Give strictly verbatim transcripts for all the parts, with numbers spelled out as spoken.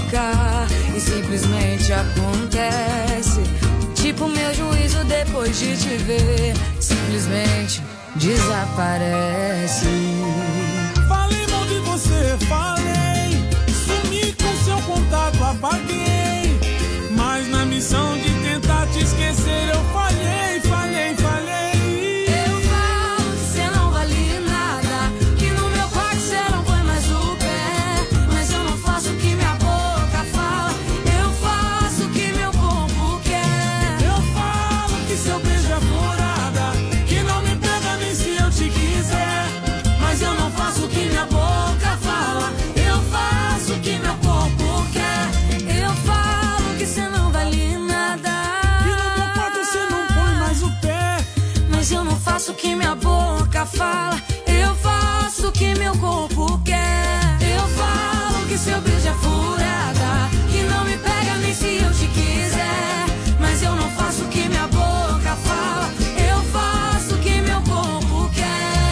explicar e simplesmente acontece. Tipo meu juízo depois de te ver, simplesmente desaparece. Falei mal de você, falei. Sumi com seu contato, apaguei. Mas na missão de tentar te esquecer eu falhei, falhei, falhei. Eu falo que cê não vale nada, que no meu quarto cê não põe mais o pé. Mas eu não faço o que minha boca fala, eu faço o que meu corpo quer. Eu falo que seu beijo é furada, que não me pega nem se eu te quiser. Mas eu não faço o que minha boca fala, eu faço o que meu corpo quer. Eu falo que cê não vale nada, que no meu quarto cê não põe mais o pé. mas eu não faço o que minha boca fala, eu faço o que meu corpo quer. Eu falo que seu beijo é furada, que não me pega nem se eu te quiser. Mas eu não faço o que minha boca fala, eu faço o que meu corpo quer.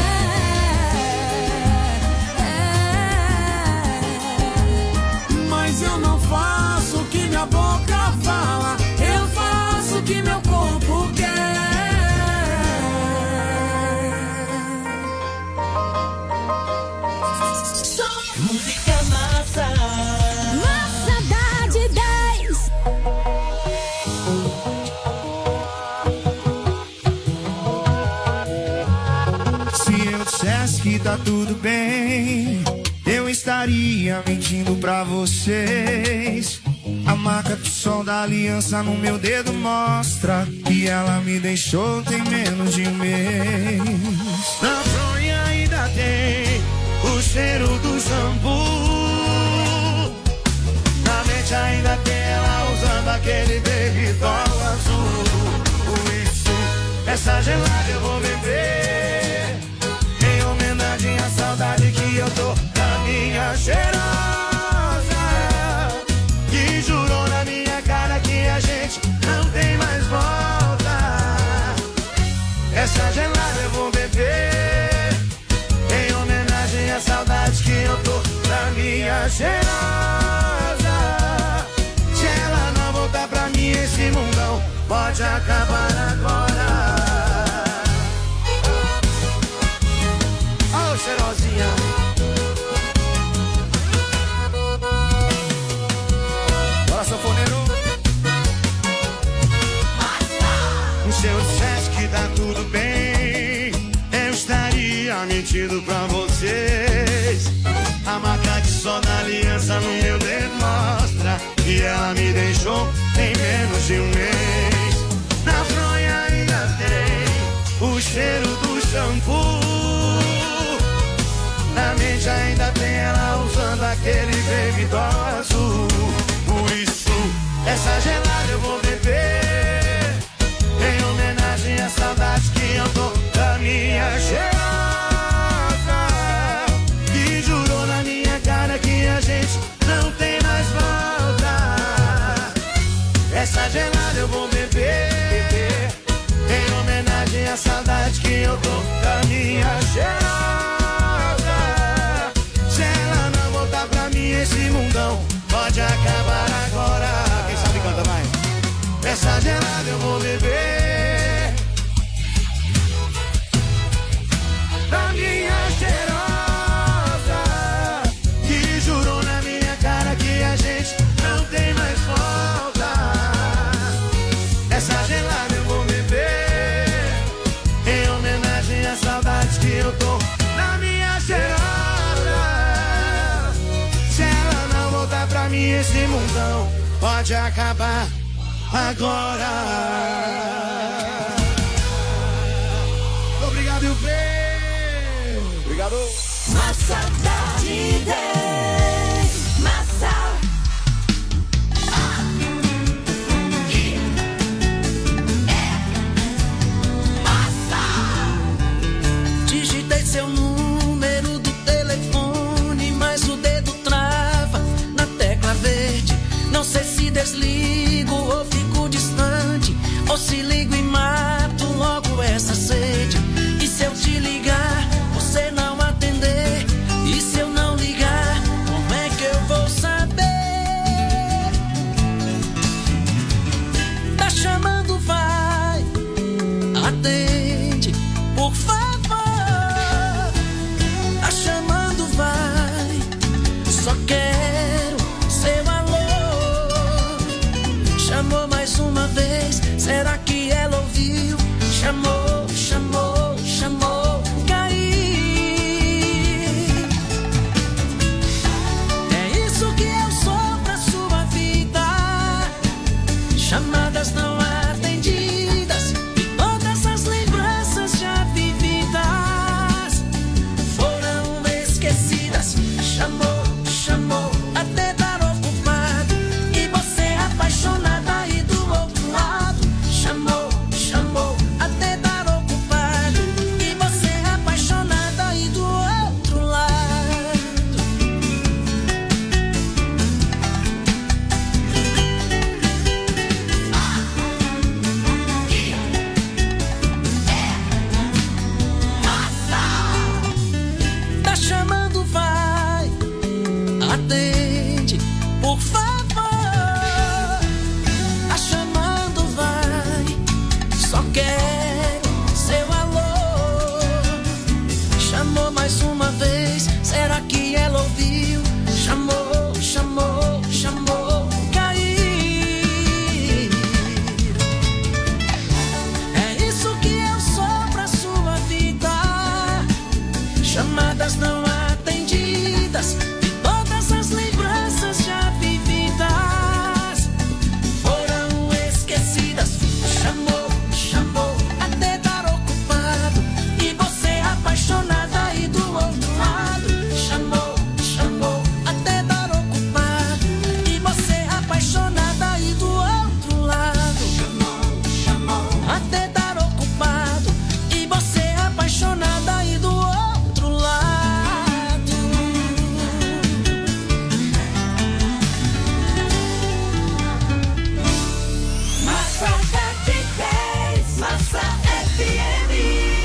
Mas eu não faço o que minha boca fala, Eu faço o que meu corpo quer. Música massa. Massa dá de dez. Se eu dissesse que tá tudo bem, eu estaria mentindo pra vocês. A marca do sol da aliança no meu dedo mostra que ela me deixou tem menos de um mês. Na fronha ainda tem o cheiro do shampoo. Na mente ainda tem ela usando aquele baby doll azul. Por isso, essa gelada eu vou beber, em homenagem à saudade que eu tô da minha cheirosa, que jurou na minha cara que a gente não tem mais volta. Essa gelada eu vou beber, em homenagem à saudade que eu tô da minha cheirosa. Se ela não voltar pra mim, esse mundão pode acabar agora. Oh, cheirosinha. Bora, sanfoneiro. Se eu dissesse que tá tudo bem, eu estaria mentindo pra vocês. A marca de sol da aliança no meu dedo mostra que ela me deixou em menos de um mês. Na fronha ainda tem o cheiro do shampoo. Na mente ainda tem ela usando aquele baby doll azul. Por isso, essa gelada eu vou beber, em homenagem à saudade que eu tô da minha cheirosa, que jurou na minha cara que a gente não tem mais volta. Essa gelada eu vou beber, em homenagem à saudade que eu tô da minha cheirosa. Se ela não voltar pra mim, esse mundão pode acabar agora. Quem sabe canta, vai. Essa gelada eu vou beber, da minha cheirosa, que jurou na minha cara que a gente não tem mais volta. Essa gelada eu vou beber, em homenagem à saudade que eu tô na minha cheirosa. Se ela não voltar pra mim, esse mundão pode acabar agora. Obrigado, U P. Obrigado. Massa dá de dez. Massa. Ah. E. É. Massa. Digitei seu número do telefone, mas o dedo trava na tecla verde. Não sei se desligo ou fico distante, ou se ligo e mato logo essa sede. E se eu te ligar, você não atender? E se eu não ligar, como é que eu vou saber? poder estar ocupado e você apaixonada aí do outro lado. Massada de dez, Massa F M.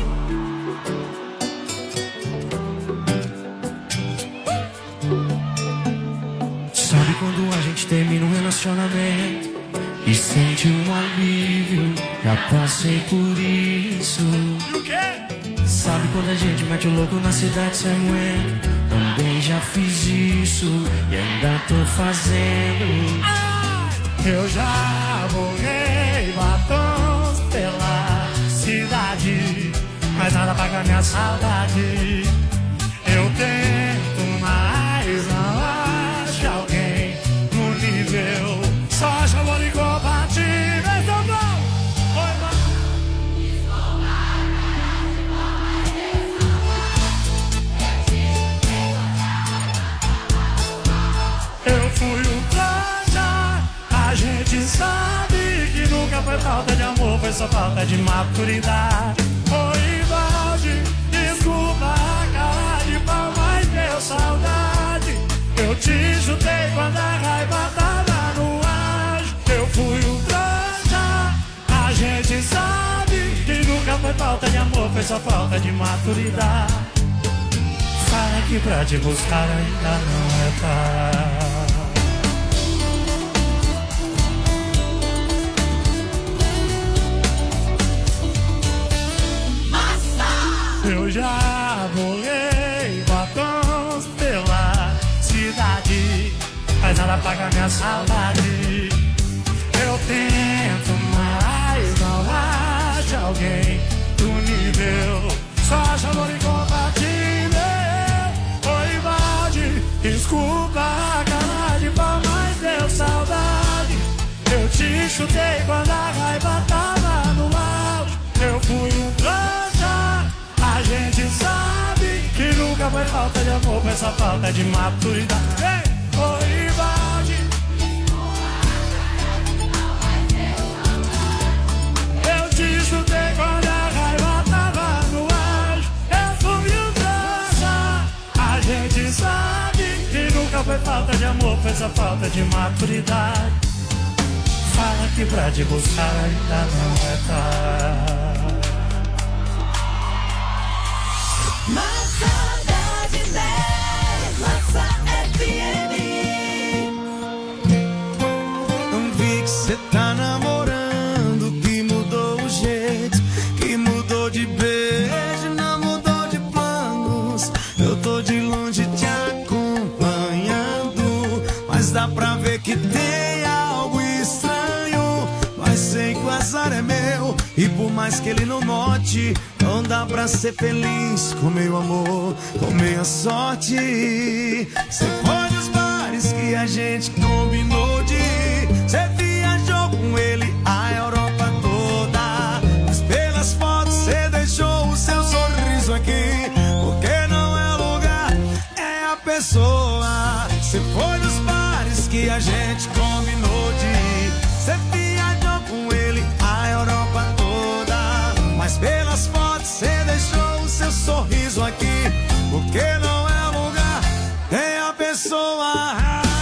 Sabe quando a gente termina um relacionamento e sente um alívio? Já passei por isso. E o quê? Sabe quando a gente mete o louco na cidade sem aguento? Também já fiz isso e ainda tô fazendo. Eu já borrei batons pela cidade, mas nada paga minha saudade. Eu tento, mas não acho alguém no nível. Só acho amor incompatível. Então não! Oi, mano. Eu fui um trouxa. A gente sabe que nunca foi falta de amor, foi só falta de maturidade. Oi, Valde, desculpa a cara de pau, mas deu saudade. Eu te chutei quando a raiva tava no ar. Eu fui um trouxa. A gente sabe que nunca foi falta de amor, foi só falta de maturidade. Fala que pra te buscar ainda não é tarde. Eu já borrei batons pela cidade, mas nada paga minha saudade. Eu tento, mas não acho alguém do nível. Só acho amor incompatível. Oi, Valde, desculpa a cara de pau, mas deu saudade. Eu te chutei quando a raiva tava no auge. Eu fui um trouxa. A gente sabe que nunca foi falta de amor, foi só falta de maturidade. Ei, oi, Valde. Eu te chutei quando a raiva tava no auge. Eu fui um trouxa. A gente sabe que nunca foi falta de amor, foi só falta de maturidade. Fala que pra te buscar ainda não é tarde. Massada de dez, Massa F M. Não vi que cê tá namorando, que mudou o jeito, que mudou de beijo, não mudou de planos. Eu tô de longe te acompanhando, mas dá pra ver que tem algo estranho. Mas sei que o azar é meu, e por mais que ele não note, não dá pra ser feliz com meu amor, com minha sorte. Cê foi nos bares que a gente combinou de ir. Cê viajou com ele a Europa toda, mas pelas fotos cê deixou o seu sorriso aqui. Porque não é lugar, é a pessoa. Cê foi nos bares que a gente combinou de ir. Cê viajou com ele a Europa toda, mas pelas fotos cê deixou o seu sorriso aqui. Porque não é lugar, é a pessoa.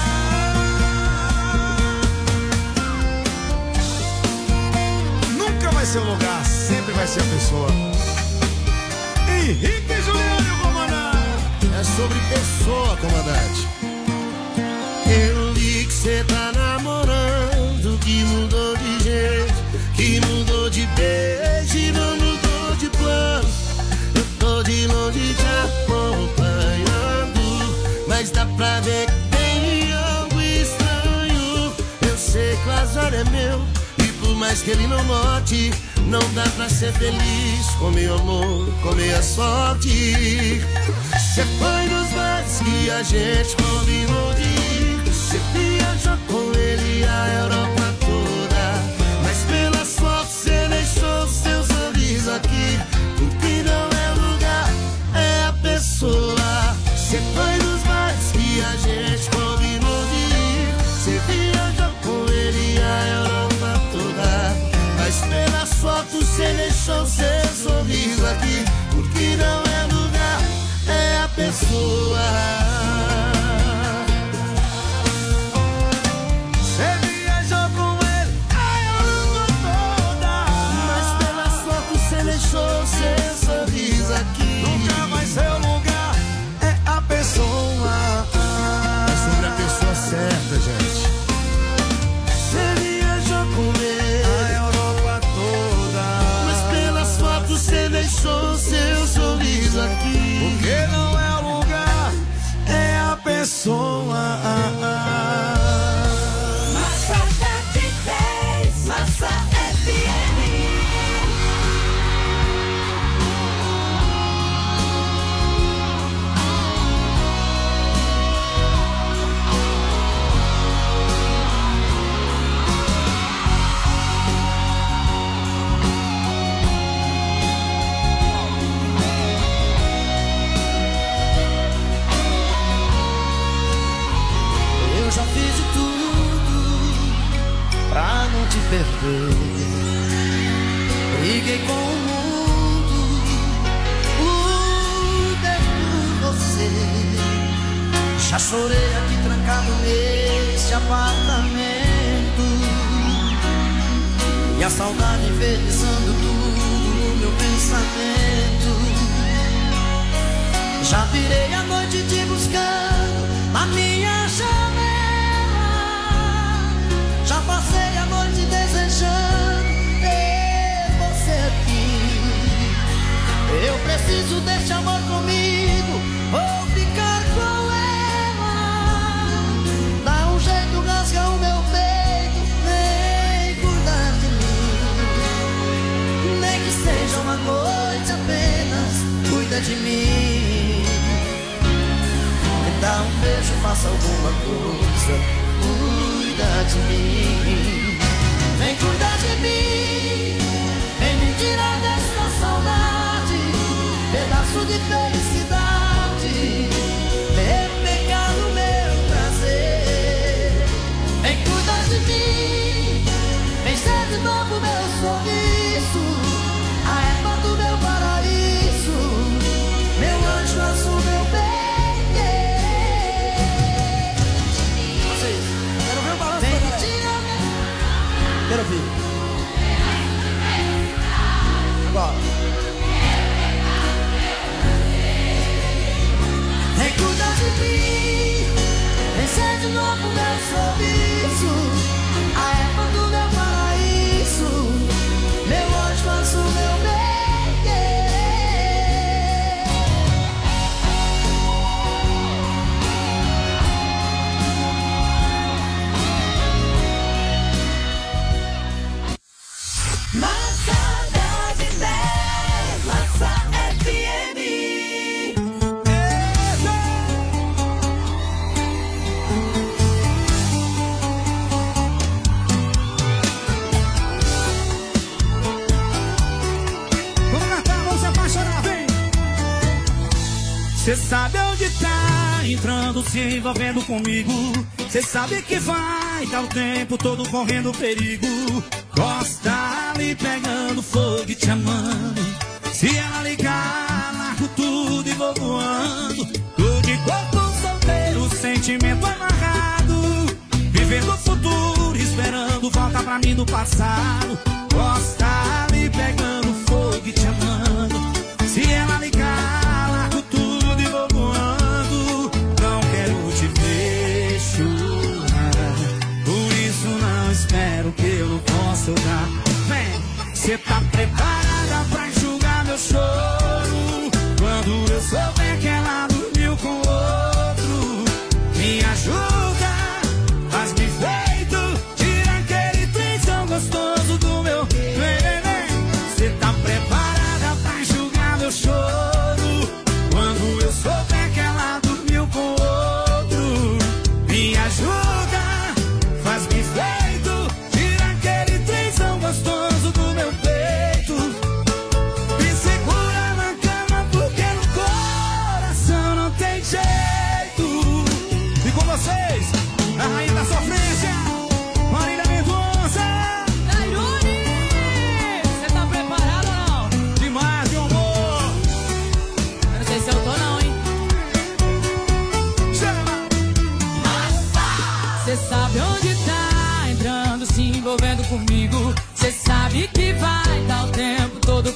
Nunca vai ser o lugar, sempre vai ser a pessoa. Henrique e Juliano, comandante. É sobre pessoa, comandante. Eu vi que cê tá namorando, que mudou de jeito, que mudou de beijo e não mudou de plano. Eu tô de longe te acompanhando, mas dá pra ver que tem algo estranho. Eu sei que o azar é meu, e por mais que ele não note, não dá pra ser feliz com meu amor, com minha sorte. Cê foi nos bares que a gente combinou de ir. Cê viajou com ele a Europa toda, mas pelas fotos cê deixou seu sorriso aqui. O que não é lugar, é a pessoa. Cê foi nos bares que a gente combinou de ir. Cê viajou com ele a Europa toda, mas pelas pelas fotos cê deixou seu sorriso aqui. O que não é lugar é a pessoa. Cê viajou com ele a Europa toda, mas pelas fotos cê deixou seu sorriso aqui. nunca vai ser o lugar, é a pessoa. É sobre a pessoa certa, gente. Cê viajou com ele A Europa toda, mas pelas fotos cê deixou seu sorriso aqui. porque não é o lugar, é a pessoa. Massacre de dez, Massa F M. Eu já fiz de tudo pra não te perder. Briguei com o mundo, lutei por você. Já chorei aqui trancado nesse apartamento, e a saudade infernizando tudo no meu pensamento. Já virei a noite te buscando na minha janela. Já passei a noite desejando ter você aqui. Eu preciso deste amor comigo ou ficar com ela. Dá um jeito, rasga o meu peito, vem cuidar de mim. Nem que seja uma noite apenas, cuida de mim. Me dá um beijo, faça alguma coisa, cuida de mim. Vem cuidar de mim, vem me tirar dessa saudade, pedaço de felicidade, vem pegar no meu prazer. Vem cuidar de mim, vem ser de novo meu sorriso, a erva do meu paraíso, meu anjo azul, meu bem. Quero ouvir. Agora. Vem cuidar de mim, vem ser de novo meu sorriso, a erva do meu paraíso, meu anjo azul, meu bem. Massacre de dez, Massa F M. Vamos cantar, vamos se apaixonar, vem! Cê sabe onde tá entrando, se envolvendo comigo. Cê sabe que vai dar o tempo todo correndo perigo. Gosta ali pegando fogo e te amando. Se ela ligar, largo tudo e vou voando. Tô de corpo solteiro, sentimento amarrado, vivendo o futuro, esperando volta pra mim do passado. Gosta ali pegando fogo e te amando. Se ela ligar, largo tudo e vou voando. Não quero te ver chorar, por isso não espero que eu não possa dar. Vem, cê tá preparada pra enxugar meu choro quando eu souber que ela dormiu com outro? Me ajuda, faz-me feito, tira aquele trenzão gostoso do meu. Vem, vem, vem. Cê tá preparada pra enxugar meu choro quando eu souber que ela dormiu com outro? Me ajuda, faz-me feito, tira aquele trenzão gostoso do meu peito. Me segura na cama porque no corpo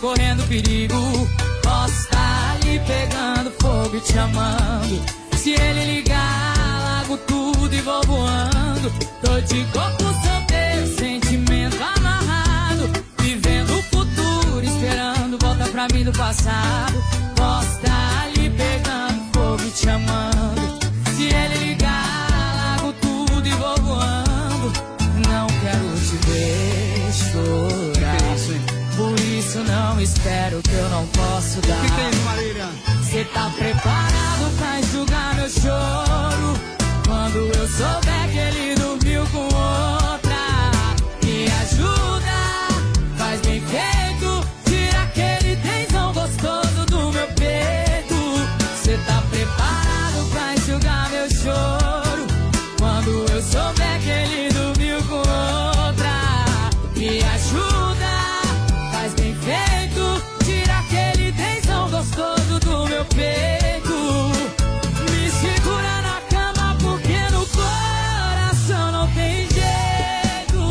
correndo perigo. Posso estar ali pegando fogo e te amando. Se ele ligar, largo tudo e vou voando. Tô de corpo solteiro, sentimento amarrado, vivendo o futuro, esperando volta pra mim do passado. Posso estar ali pegando fogo e te amando. Se ele ligar, largo tudo e vou voando. Não quero te ver chorar, por isso não espero que eu não posso dar. O que tem, Marília? Cê tá preparado pra enxugar meu choro quando eu souber que ele dormiu com outra? Me ajuda, faz bem feito, tira aquele tensão gostoso do meu peito. Cê tá preparado pra enxugar meu choro quando eu souber que ele dormiu com outra? Me ajuda, faz bem feito, tira aquele tensão gostoso do meu peito. Me segura na cama porque no coração não tem jeito.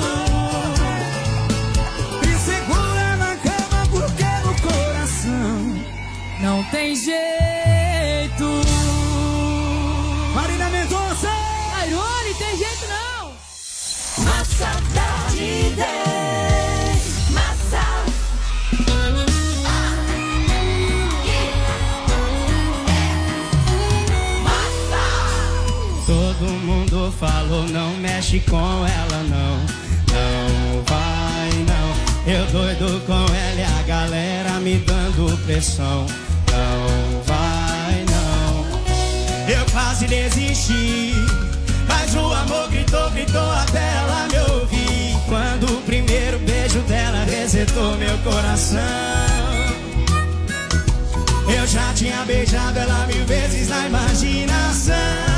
Me segura na cama porque no coração não tem jeito. Marina Mendonça! Airone, tem jeito não. Massa da de dez. Massa. Todo mundo falou, não mexe com ela não. Não vai não. Eu doido com ela e a galera me dando pressão. Não vai não. Eu quase desisti, mas o amor gritou, gritou até ela me ouvir. Quando o primeiro beijo dela resetou meu coração. Eu já tinha beijado ela mil vezes na imaginação.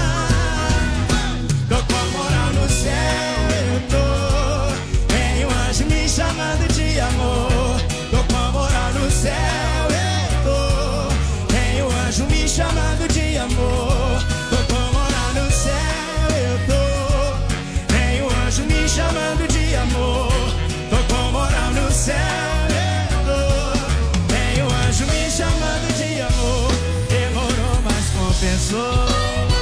Tô com a moral no céu, eu tô. Tem um anjo me chamando de amor. Tô com a moral no céu, eu tô. Tem um anjo me chamando de amor. Tô com a moral no céu, eu tô. Tem um anjo me chamando de amor. Tô com a moral no céu, eu tô. Tem um anjo me chamando de amor. Demorou, mas compensou.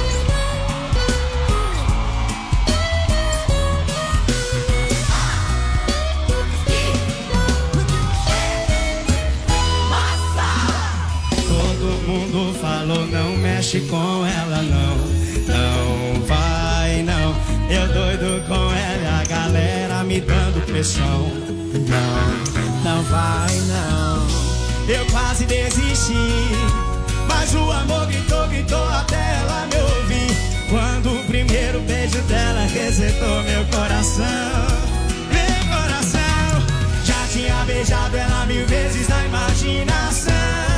Falou, não mexe com ela não. Não vai não. Eu doido com ela e a galera me dando pressão. Não, não vai não. Eu quase desisti, mas o amor gritou, gritou até ela me ouvir. Quando o primeiro beijo dela resetou meu coração. Meu coração. Já tinha beijado ela mil vezes na imaginação.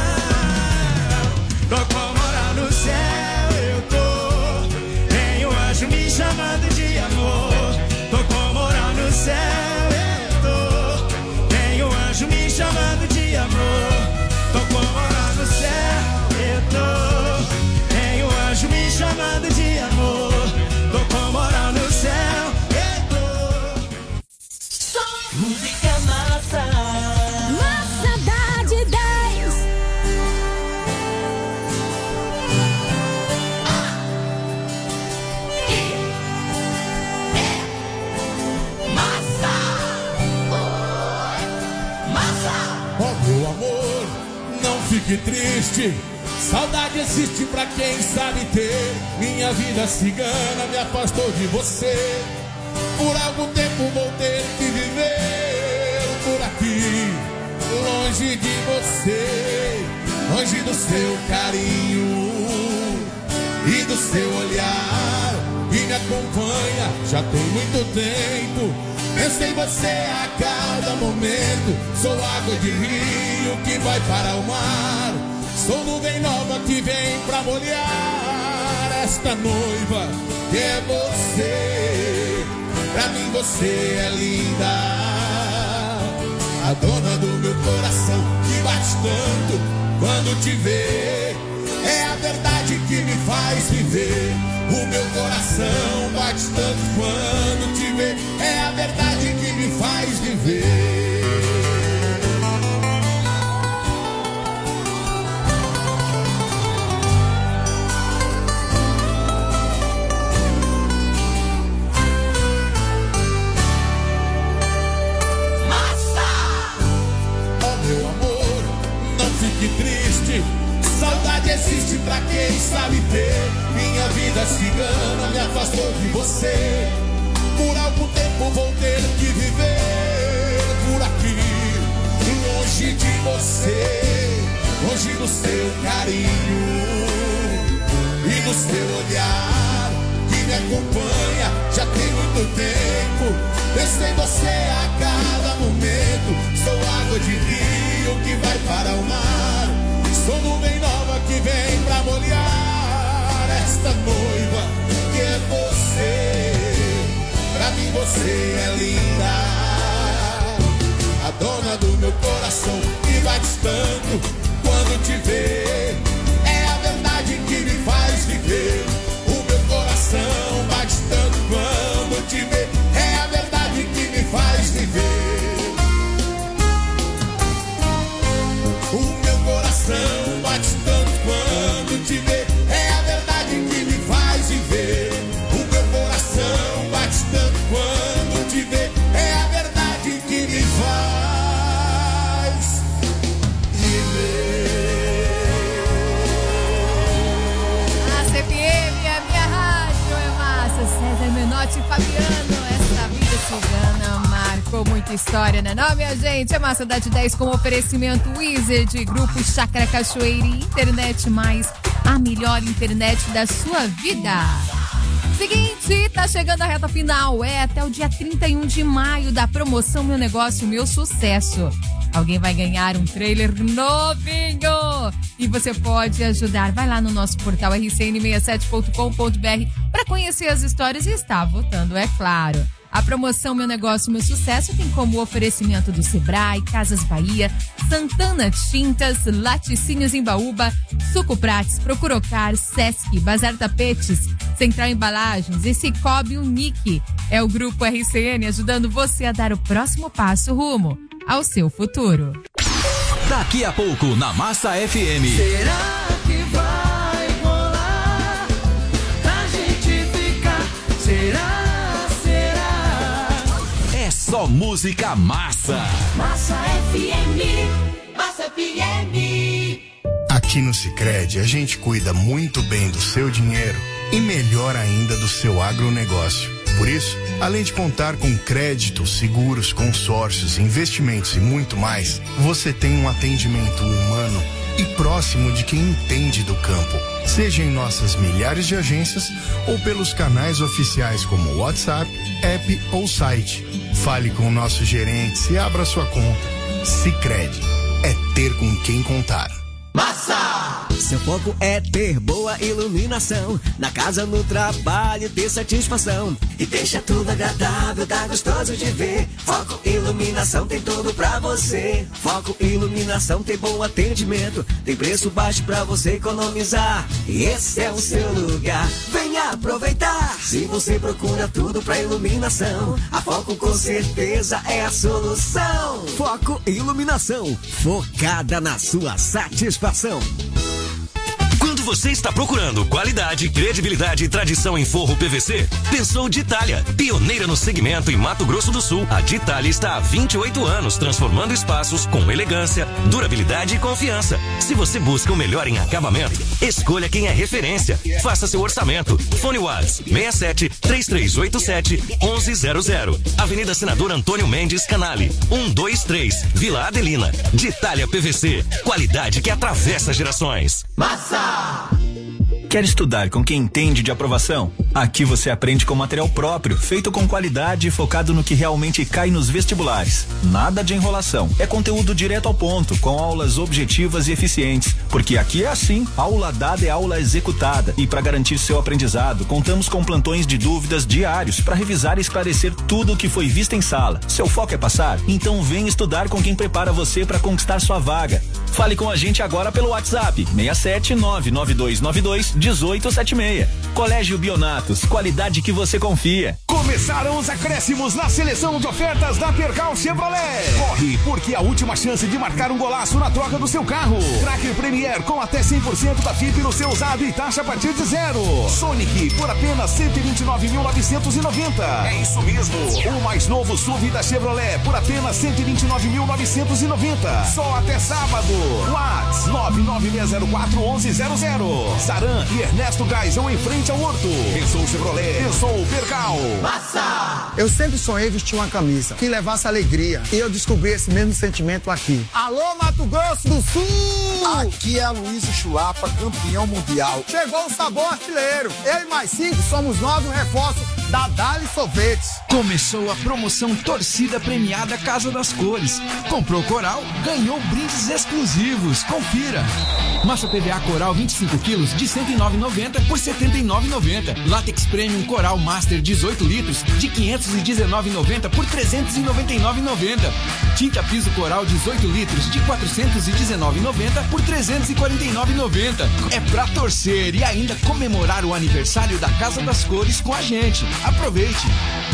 Tô com a moral no céu, eu tô. Tem um anjo me chamando de amor. Tô com a moral no céu, eu tô. Tem um anjo me chamando de amor. Tô com a moral no céu, eu tô. Tem um anjo me chamando de amor. Tô com a moral no céu, eu tô. Só música massa. Massa da de dez. Meu amor, não fique triste. Saudade existe pra quem sabe ter. Minha vida cigana me afastou de você. Por algum tempo vou ter que viver por aqui, longe de você, longe do seu carinho e do seu olhar que me acompanha já tem muito tempo. Penso em você a cada momento. Sou água de rio que vai para o mar. Sou nuvem nova que vem pra molhar esta noiva que é você. Pra mim você é linda, a dona do meu coração que bate tanto quando te vê. É a verdade que me faz viver. O meu coração bate tanto quando te vê. É a verdade que me faz viver. Saudade existe pra quem sabe ter. Minha vida cigana me afastou de você. Por algum tempo vou ter que viver por aqui, longe de você, longe do seu carinho e do seu olhar que me acompanha já tem muito tempo. Penso em você a cada momento. Sou água de rio que vai para o mar. Sou nuvem nova que vem pra molhar esta noiva que é você. Pra mim você é linda, a dona do meu coração que bate tanto quando te vê. É a verdade que me faz viver. O meu coração bate tanto quando te vê. É a verdade que me faz viver. O meu coração bate tanto quando te vê. É a verdade que me faz viver. O meu coração bate tanto quando te vê. É a verdade que me faz viver. A C F M, a minha rádio é massa. César Menotti e Fabiano, essa vida cigana marcou muita história, né não, minha gente? É massa da dez com oferecimento Wizard, Grupo Chácara Cachoeira e Internet Mais, a melhor internet da sua vida. Seguinte, tá chegando a reta final, é até o dia trinta e um de maio da promoção Meu Negócio, Meu Sucesso. Alguém vai ganhar um trailer novinho e você pode ajudar. Vai lá no nosso portal r c n sessenta e sete ponto com ponto b r para conhecer as histórias e estar votando, é claro. A promoção Meu Negócio, Meu Sucesso tem como oferecimento do Sebrae, Casas Bahia, Santana Tintas, Laticínios Embaúba, Suco Prates, Procurocar, Sesc, Bazar Tapetes, Central Embalagens e Cicobi Unique. É o Grupo R C N ajudando você a dar o próximo passo rumo ao seu futuro. Daqui a pouco na Massa F M. Será que vai rolar pra gente ficar? Será? É só música massa. Massa F M. Massa F M. Aqui no Sicredi a gente cuida muito bem do seu dinheiro e melhor ainda do seu agronegócio. Por isso, além de contar com crédito, seguros, consórcios, investimentos e muito mais, você tem um atendimento humano e próximo de quem entende do campo. Seja em nossas milhares de agências ou pelos canais oficiais como WhatsApp, app ou site. Fale com o nosso gerente e abra sua conta. Sicredi é ter com quem contar. Massa! Seu foco é ter boa iluminação. Na casa, no trabalho, ter satisfação. E deixa tudo agradável, tá gostoso de ver. Foco Iluminação tem tudo pra você. Foco Iluminação tem bom atendimento. Tem preço baixo pra você economizar. E esse é o seu lugar. Venha aproveitar. Se você procura tudo pra iluminação, a Foco com certeza é a solução. Foco Iluminação, focada na sua satisfação. Quando você está procurando qualidade, credibilidade e tradição em forro P V C, pensou Ditália. Pioneira no segmento em Mato Grosso do Sul, a Ditália está há vinte e oito anos transformando espaços com elegância, durabilidade e confiança. Se você busca o melhor em acabamento, escolha quem é referência. Faça seu orçamento. Fone WhatsApp seis sete, três três oito sete, um um zero zero. Avenida Senador Antônio Mendes Canale, um dois três, Vila Adelina. Ditália P V C, qualidade que atravessa gerações. Massa! Quer estudar com quem entende de aprovação? Aqui você aprende com material próprio, feito com qualidade e focado no que realmente cai nos vestibulares. Nada de enrolação. É conteúdo direto ao ponto, com aulas objetivas e eficientes. Porque aqui é assim, aula dada é aula executada. E para garantir seu aprendizado, contamos com plantões de dúvidas diários para revisar e esclarecer tudo o que foi visto em sala. Seu foco é passar? Então vem estudar com quem prepara você para conquistar sua vaga. Fale com a gente agora pelo WhatsApp seis sete nove nove dois nove dois um oito sete seis. Colégio Bionatos, qualidade que você confia. Começaram os acréscimos na seleção de ofertas da Percal Chevrolet. Corre, porque a última chance de marcar um golaço na troca do seu carro. Tracker Premier com até cem por cento da F I P no seu usado e taxa a partir de zero. Sonic por apenas cento e vinte e nove mil novecentos e noventa. É isso mesmo. O mais novo S U V da Chevrolet por apenas cento e vinte e nove mil novecentos e noventa. Só até sábado. WhatsApp nove nove seis zero quatro um um zero zero. Saran e Ernesto Gaizão em frente ao Horto. Pensou Chevrolet, pensou Percal. Massa! Eu sempre sonhei vestir uma camisa que levasse alegria. E eu descobri esse mesmo sentimento aqui. Alô, Mato Grosso do Sul! Aqui é a Luísa Chulapa, campeão mundial. Chegou o sabor artilheiro. Eu e mais cinco somos novos reforços da Dali Sorvetes. Começou a promoção Torcida Premiada Casa das Cores. Comprou Coral, ganhou brindes exclusivos. Confira. Massa P V A Coral vinte e cinco quilos de cento e nove reais e noventa centavos por setenta e nove reais e noventa centavos. Látex Premium Coral Master dezoito litros de quinhentos e dezenove reais e noventa centavos por trezentos e noventa e nove reais e noventa centavos. Tinta Piso Coral dezoito litros de quatrocentos e dezenove reais e noventa centavos por trezentos e quarenta e nove reais e noventa centavos. É pra torcer e ainda comemorar o aniversário da Casa das Cores com a gente. Aproveite!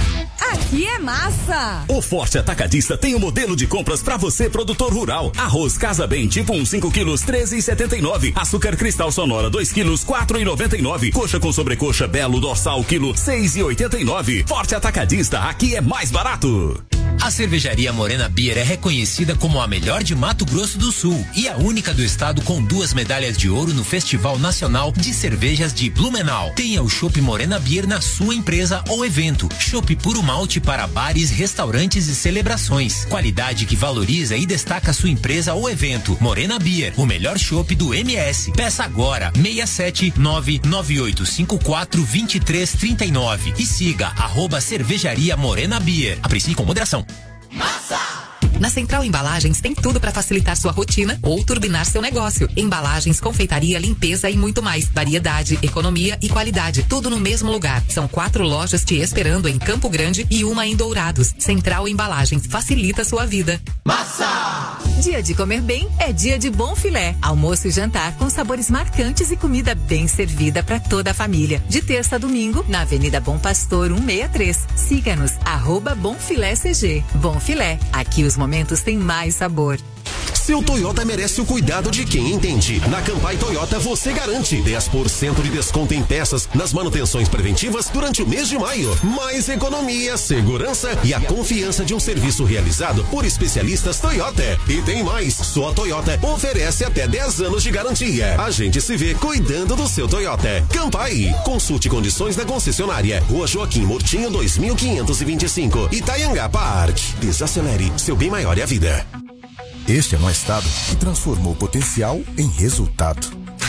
Aqui é massa! O Forte Atacadista tem um modelo de compras pra você, produtor rural. Arroz Casa Bem, tipo um, cinco quilos, treze e setenta e nove. Açúcar Cristal Sonora, dois quilos, quatro e noventa e nove. Coxa com sobrecoxa Belo Dorsal, quilo, seis e oitenta e nove. Forte Atacadista, aqui é mais barato. A cervejaria Morena Beer é reconhecida como a melhor de Mato Grosso do Sul e a única do estado com duas medalhas de ouro no Festival Nacional de Cervejas de Blumenau. Tenha o Chopp Morena Beer na sua empresa ou evento. Chopp puro malte para bares, restaurantes e celebrações. Qualidade que valoriza e destaca sua empresa ou evento. Morena Beer, o melhor chopp do M S. Peça agora seis sete nove nove oito cinco quatro dois três três nove e siga arroba cervejaria Morena Beer. Aprecie com moderação. Massa! Na Central Embalagens tem tudo para facilitar sua rotina ou turbinar seu negócio. Embalagens, confeitaria, limpeza e muito mais. Variedade, economia e qualidade. Tudo no mesmo lugar. São quatro lojas te esperando em Campo Grande e uma em Dourados. Central Embalagens facilita sua vida. Massa! Dia de comer bem é dia de Bom Filé. Almoço e jantar com sabores marcantes e comida bem servida para toda a família. De terça a domingo, na Avenida Bom Pastor cento e sessenta e três. Siga-nos, arroba Bom Filé C G. Bom Filé, aqui os momentos têm mais sabor. Seu Toyota merece o cuidado de quem entende. Na Campai Toyota você garante dez por cento de desconto em peças nas manutenções preventivas durante o mês de maio. Mais economia, segurança e a confiança de um serviço realizado por especialistas Toyota. E tem mais, só a Toyota oferece até dez anos de garantia. A gente se vê cuidando do seu Toyota. Campai, consulte condições da concessionária. Rua Joaquim Mortinho dois mil quinhentos e vinte e cinco, Itaianga Park. Desacelere, seu bem maior é a vida. Este é um estado que transformou o potencial em resultado.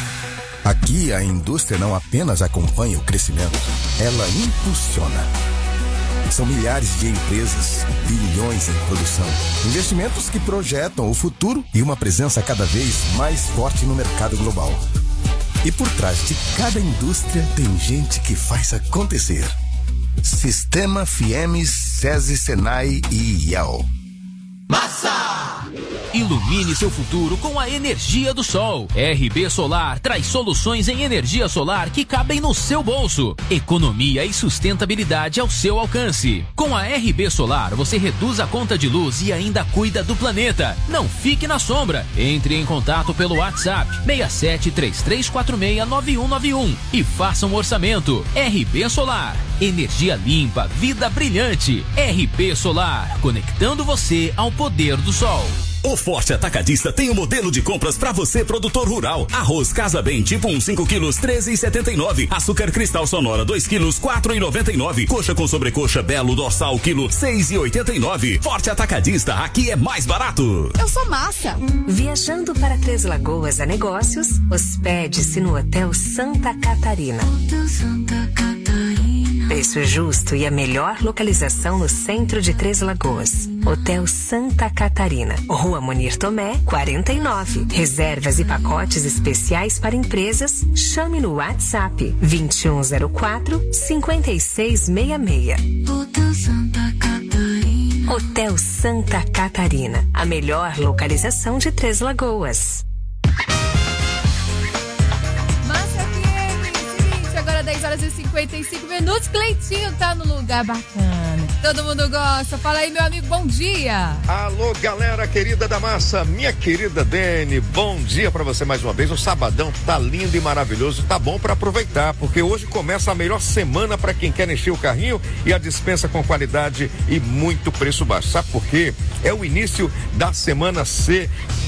Aqui a indústria não apenas acompanha o crescimento, ela impulsiona. São milhares de empresas, bilhões em produção, investimentos que projetam o futuro e uma presença cada vez mais forte no mercado global. E por trás de cada indústria tem gente que faz acontecer. Sistema Fimes, SESI, Senai e I E L. Massa! Ilumine seu futuro com a energia do sol. R B Solar traz soluções em energia solar que cabem no seu bolso. Economia e sustentabilidade ao seu alcance. Com a R B Solar, você reduz a conta de luz e ainda cuida do planeta. Não fique na sombra. Entre em contato pelo WhatsApp seis sete três três quatro seis nove um nove um e faça um orçamento. R B Solar. Energia limpa, vida brilhante. R B Solar. Conectando você ao poder do sol. O Forte Atacadista tem um modelo de compras pra você, produtor rural. Arroz Casa Bem, tipo um, cinco quilos, treze e setenta e nove. Açúcar Cristal Sonora, dois quilos, quatro e noventa e nove. Coxa com sobrecoxa Belo Dorsal, quilo, seis e oitenta e nove. Forte Atacadista, aqui é mais barato. Eu sou Massa. Viajando para Três Lagoas a negócios, hospede-se no Hotel Santa Catarina. Hotel Santa Catarina. Preço justo e a melhor localização no centro de Três Lagoas. Hotel Santa Catarina, Rua Munir Tomé, quarenta e nove. Reservas e pacotes especiais para empresas. Chame no WhatsApp vinte e um zero quatro, cinquenta e seis sessenta e seis. Hotel Santa Catarina. Hotel Santa Catarina, a melhor localização de Três Lagoas. dez horas e cinquenta e cinco minutos. Cleitinho tá no lugar bacana. Todo mundo gosta. Fala aí, meu amigo, bom dia. Alô, galera querida da massa, minha querida Dene, bom dia pra você mais uma vez. O sabadão tá lindo e maravilhoso, tá bom pra aproveitar, porque hoje começa a melhor semana pra quem quer encher o carrinho e a dispensa com qualidade e muito preço baixo. Sabe por quê? É o início da semana C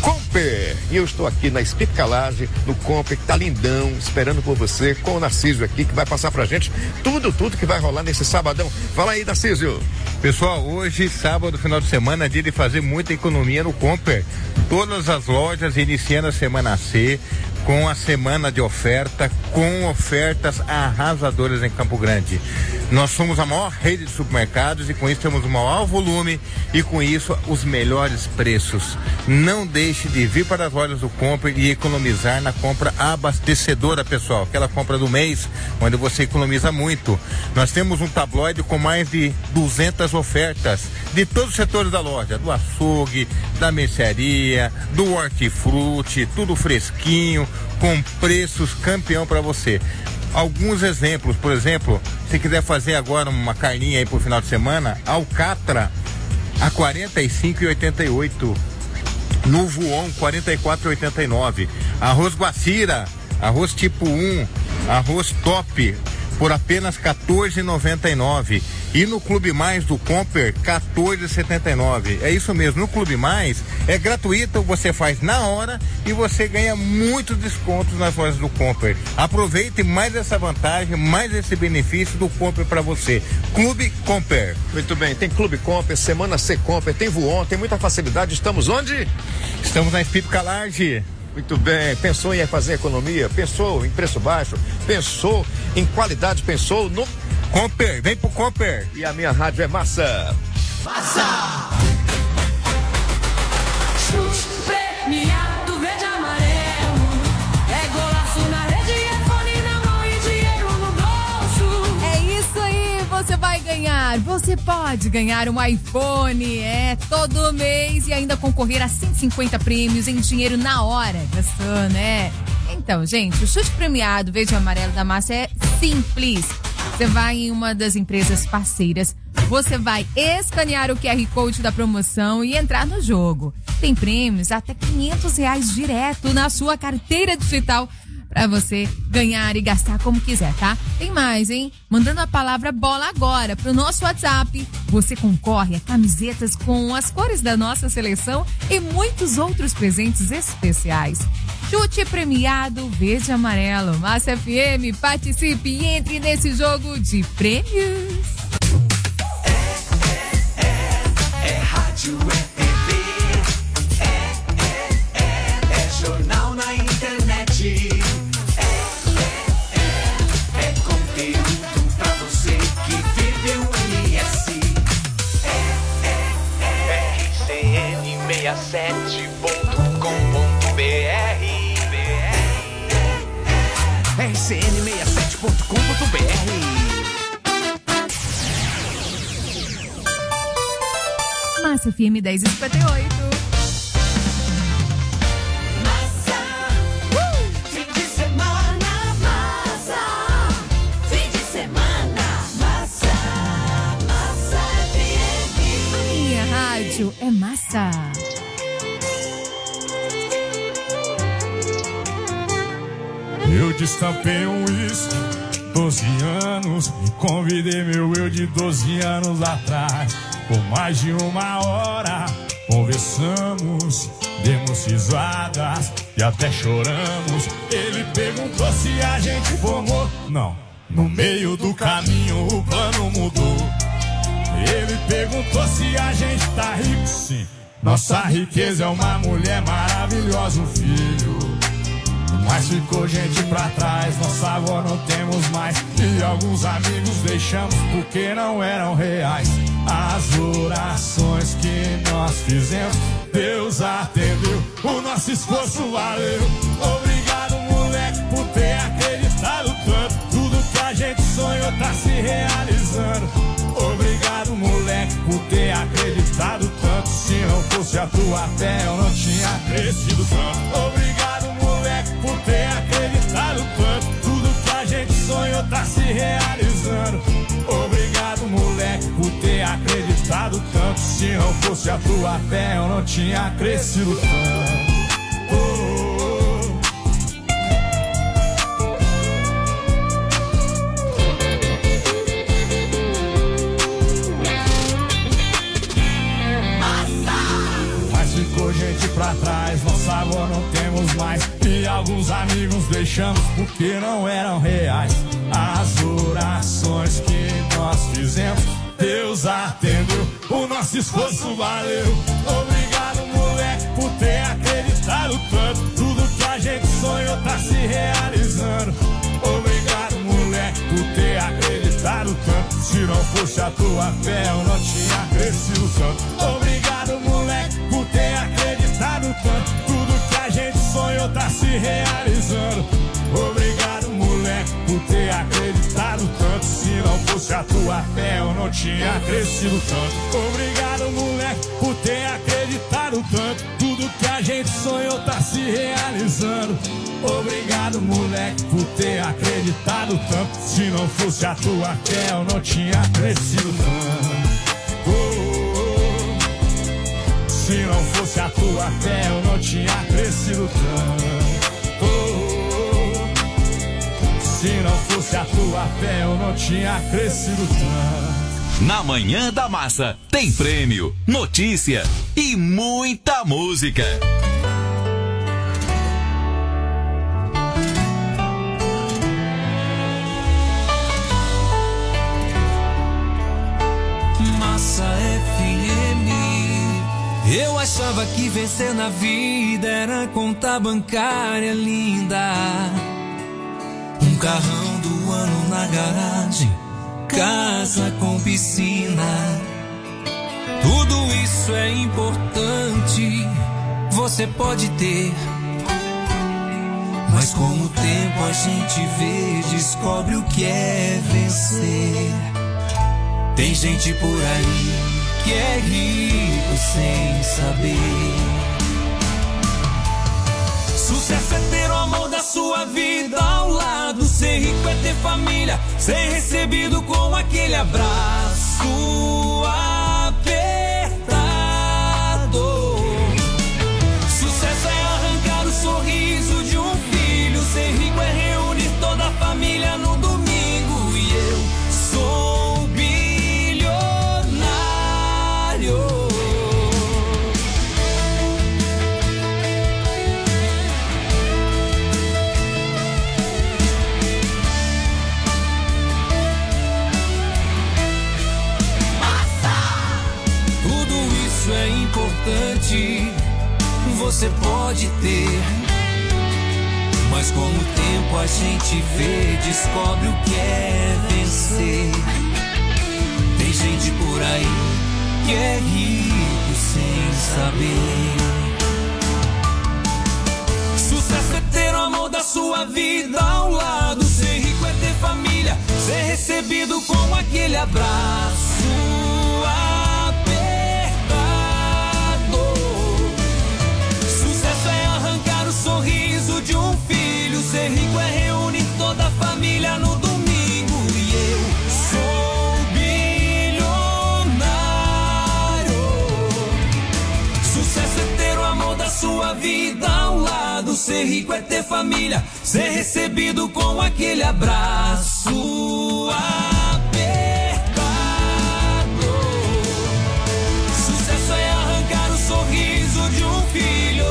Comper. E eu estou aqui na Espicalagem, no Comper, que tá lindão, esperando por você, com o Narciso aqui, que vai passar pra gente tudo, tudo que vai rolar nesse sabadão. Fala aí, Narciso. Pessoal, hoje, sábado, final de semana, é dia de fazer muita economia no Comper. Todas as lojas iniciando a semana C, com a semana de oferta, com ofertas arrasadoras em Campo Grande. Nós somos a maior rede de supermercados e com isso temos o maior volume e com isso os melhores preços. Não deixe de vir para as lojas do Comper e economizar na compra abastecedora, pessoal. Aquela compra do mês, onde você economiza muito. Nós temos um tabloide com mais de duzentas ofertas de todos os setores da loja, do açougue, da mercearia, do hortifruti, tudo fresquinho, com preços campeão para você. Alguns exemplos, por exemplo, se quiser fazer agora uma carninha aí pro final de semana, alcatra a quarenta e cinco reais e oitenta e oito centavos, no Voon quarenta e quatro reais e oitenta e nove centavos, arroz guacira, arroz tipo um, arroz top por apenas quatorze reais e noventa e nove centavos. E no Clube Mais do Comper, quatorze reais e setenta e nove centavos. É isso mesmo, no Clube Mais é gratuito, você faz na hora e você ganha muitos descontos nas lojas do Comper. Aproveite mais essa vantagem, mais esse benefício do Comper para você. Clube Comper. Muito bem, tem Clube Comper, Semana C Comper, tem Voon, tem muita facilidade. Estamos onde? Estamos na Espicalagem. Muito bem, pensou em fazer economia, pensou em preço baixo, pensou em qualidade, pensou no Comper, vem pro Comper. E a minha rádio é massa. Massa! Premiado verde amarelo, é golaço na rede, é fone na mão e dinheiro no bolso. É isso aí, você vai ganhar, você pode ganhar um iPhone, é, todo mês e ainda concorrer a cento e cinquenta prêmios em dinheiro na hora, gostou, né? Então, gente, o chute premiado verde e amarelo da Massa é simples. Você vai em uma das empresas parceiras, você vai escanear o Q R Code da promoção e entrar no jogo. Tem prêmios até quinhentos reais direto na sua carteira digital para você ganhar e gastar como quiser, tá? Tem mais, hein? Mandando a palavra bola agora pro nosso WhatsApp, você concorre a camisetas com as cores da nossa seleção e muitos outros presentes especiais. Chute premiado verde e amarelo. Massa F M, participe e entre nesse jogo de prêmios. É, é, é, é rádio, é T V, é, é, é, é jornal na internet, é, é, é, é conteúdo pra você que vive o M S, é, é, é, R C N sessenta e sete ponto com ponto B R. R C N sessenta e sete ponto com ponto B R. Massa F M dez e cinquenta e oito. Massa, uh! Fim de semana, massa. Fim de semana, massa. Massa F M. A minha rádio é massa. Eu destapei um uísque, doze anos, e convidei meu eu de doze anos atrás. Por mais de uma hora, conversamos, demos risadas e até choramos. Ele perguntou se a gente formou. Não, no meio do caminho o plano mudou. Ele perguntou se a gente tá rico, sim. Nossa riqueza é uma mulher maravilhosa, um filho. Mas ficou gente pra trás, nossa avó não temos mais. E alguns amigos deixamos porque não eram reais. As orações que nós fizemos, Deus atendeu, o nosso esforço valeu. Obrigado, moleque, por ter acreditado tanto. Tudo que a gente sonhou tá se realizando. Obrigado, moleque, por ter acreditado tanto. Se não fosse a tua fé, eu não tinha crescido tanto. Obrigado, moleque, por ter acreditado tanto. Tudo que a gente sonhou tá se realizando. Obrigado, moleque, por ter acreditado tanto. Se não fosse a tua fé, eu não tinha crescido tanto. Oh, oh, oh. Mas ficou gente pra trás, nossa avó não temos mais. E alguns amigos deixamos porque não eram reais. As orações que nós fizemos, Deus atendeu, o nosso esforço valeu. Obrigado, moleque, por ter acreditado tanto. Tudo que a gente sonhou tá se realizando. Obrigado, moleque, por ter acreditado tanto. Se não fosse a tua fé, eu não tinha crescido tanto. Obrigado, moleque, por ter acreditado tanto. Tudo que a gente sonhou tá se realizando. Obrigado, moleque, por ter acreditado tanto. Se não fosse a tua fé, eu não tinha crescido tanto. Obrigado, moleque, por ter acreditado tanto. Tudo que a gente sonhou tá se realizando. Obrigado, moleque, por ter acreditado tanto. Se não fosse a tua fé, eu não tinha crescido tanto. Oh, oh. Se não fosse a tua fé, eu não tinha crescido tanto. Oh, oh. Se não fosse a tua fé, eu não tinha crescido tanto. Na Manhã da Massa tem prêmio, notícia e muita música. Massa F M. Eu achava que vencer na vida era conta bancária linda, um carrão do ano na garagem, casa com piscina. Tudo isso é importante, você pode ter, mas com o tempo a gente vê, descobre o que é vencer. Tem gente por aí que é rico sem saber. Sucesso é ter o amor da sua vida ao lado. Ser rico é ter família, ser recebido com aquele abraço apertado. Sucesso é arrancar o sorriso de um filho. Ser rico é reunir toda a família no domingo. E eu sou bilionário. É importante, você pode ter, mas com o tempo a gente vê, descobre o que é vencer. Tem gente por aí que é rico sem saber. Sucesso é ter o amor da sua vida ao lado. Ser rico é ter família, ser recebido com aquele abraço. Sorriso de um filho, ser rico é reunir toda a família no domingo. E eu sou bilionário. Sucesso é ter o amor da sua vida ao lado. Ser rico é ter família, ser recebido com aquele abraço apertado. Sucesso é arrancar o sorriso de um filho.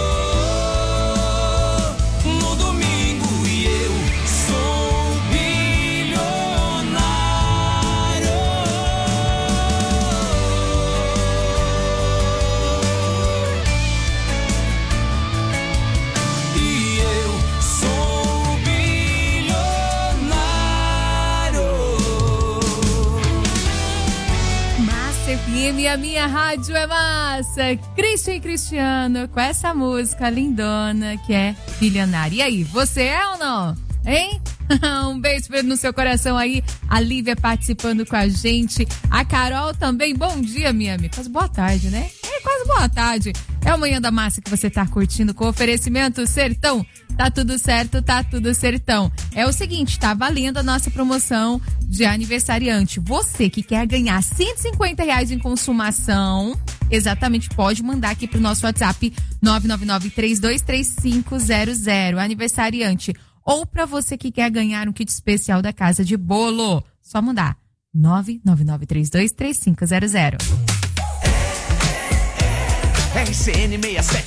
E a minha rádio é massa. Christian e Cristiano com essa música lindona que é Bilionário. E aí, você é ou não? Hein? Um beijo no seu coração aí. A Lívia participando com a gente. A Carol também. Bom dia, minha amiga. Quase boa tarde, né? É quase boa tarde. É o Manhã da Massa que você tá curtindo com oferecimento Sertão. Tá tudo certo, tá tudo certão. É o seguinte, tá valendo a nossa promoção de aniversariante. Você que quer ganhar cento e cinquenta reais em consumação, exatamente, pode mandar aqui pro nosso WhatsApp nove nove nove, três dois três cinco zero zero, aniversariante. Ou para você que quer ganhar um kit especial da Casa de Bolo, só mandar nove nove nove, três dois três cinco zero zero. R C N sessenta e sete ponto com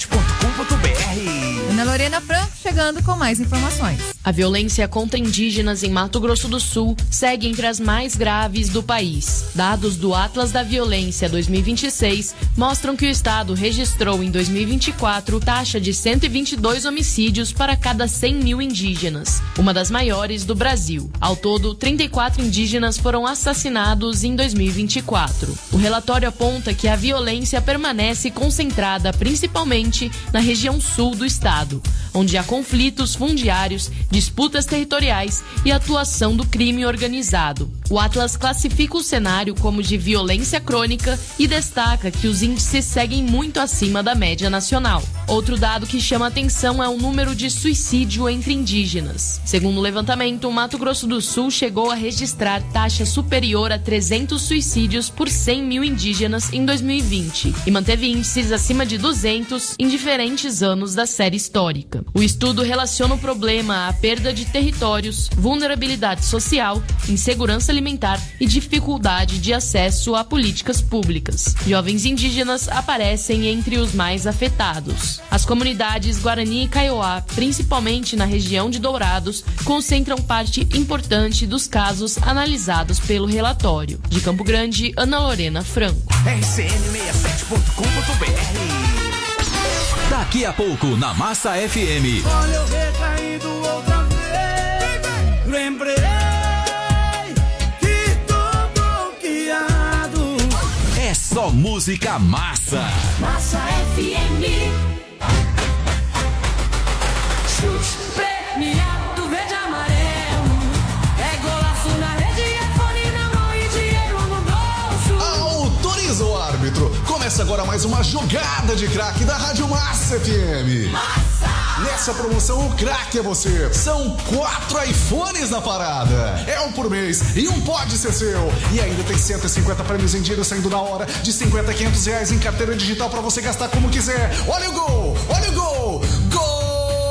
com ponto b r. Ana Lorena Franco chegando com mais informações. A violência contra indígenas em Mato Grosso do Sul segue entre as mais graves do país. Dados do Atlas da Violência dois mil e vinte e seis mostram que o estado registrou em dois mil e vinte e quatro taxa de cento e vinte e dois homicídios para cada cem mil indígenas, uma das maiores do Brasil. Ao todo, trinta e quatro indígenas foram assassinados em dois mil e vinte e quatro. O relatório aponta que a violência permanece concentrada principalmente na região sul do estado, onde há conflitos fundiários, disputas territoriais e atuação do crime organizado. O Atlas classifica o cenário como de violência crônica e destaca que os índices seguem muito acima da média nacional. Outro dado que chama atenção é o número de suicídio entre indígenas. Segundo o levantamento, o Mato Grosso do Sul chegou a registrar taxa superior a trezentos suicídios por cem mil indígenas em dois mil e vinte e manteve índices acima de duzentos em diferentes anos da série histórica. O estudo relaciona o problema à perda de territórios, vulnerabilidade social, insegurança alimentar e dificuldade de acesso a políticas públicas. Jovens indígenas aparecem entre os mais afetados. As comunidades Guarani e Kaiowá, principalmente na região de Dourados, concentram parte importante dos casos analisados pelo relatório. De Campo Grande, Ana Lorena Franco. R C N sessenta e sete ponto com ponto b r. Daqui a pouco, na Massa F M. Olha eu recaído outra vez. Lembrei que tô bloqueado. É só música massa. Massa F M. Chute premiado verde e amarelo. É golaço na rede, é fone na mão e dinheiro no bolso. Autoriza o árbitro. Começa agora mais uma jogada de craque da Rádio Massa F M. Massa! Nessa promoção, o craque é você. São quatro iPhones na parada. É um por mês e um pode ser seu. E ainda tem cento e cinquenta prêmios em dinheiro saindo na hora, de cinquenta a quinhentos reais em carteira digital pra você gastar como quiser. Olha o gol! Olha o gol! Gol!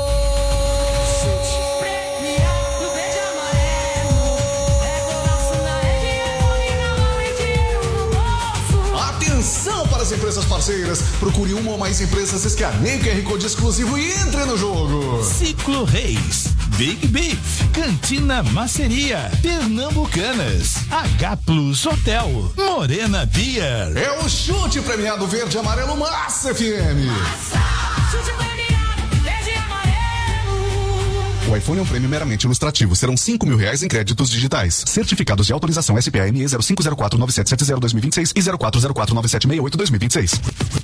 Atenção para as empresas parceiras. Procure uma ou mais empresas, escaneie o Q R Code exclusivo e entre no jogo. Ciclo Reis, Big Beef, Cantina Maceria, Pernambucanas, H Plus Hotel, Morena Beer. É o chute premiado verde e amarelo Massa F M. Massa! Chute premiado verde e amarelo. O iPhone é um prêmio meramente ilustrativo. Serão cinco mil reais em créditos digitais. Certificados de autorização S P A M E zero cinco zero quatro nove sete sete zero dois mil e vinte e seis e zero quatro zero quatro nove sete seis oito dois mil e vinte e seis.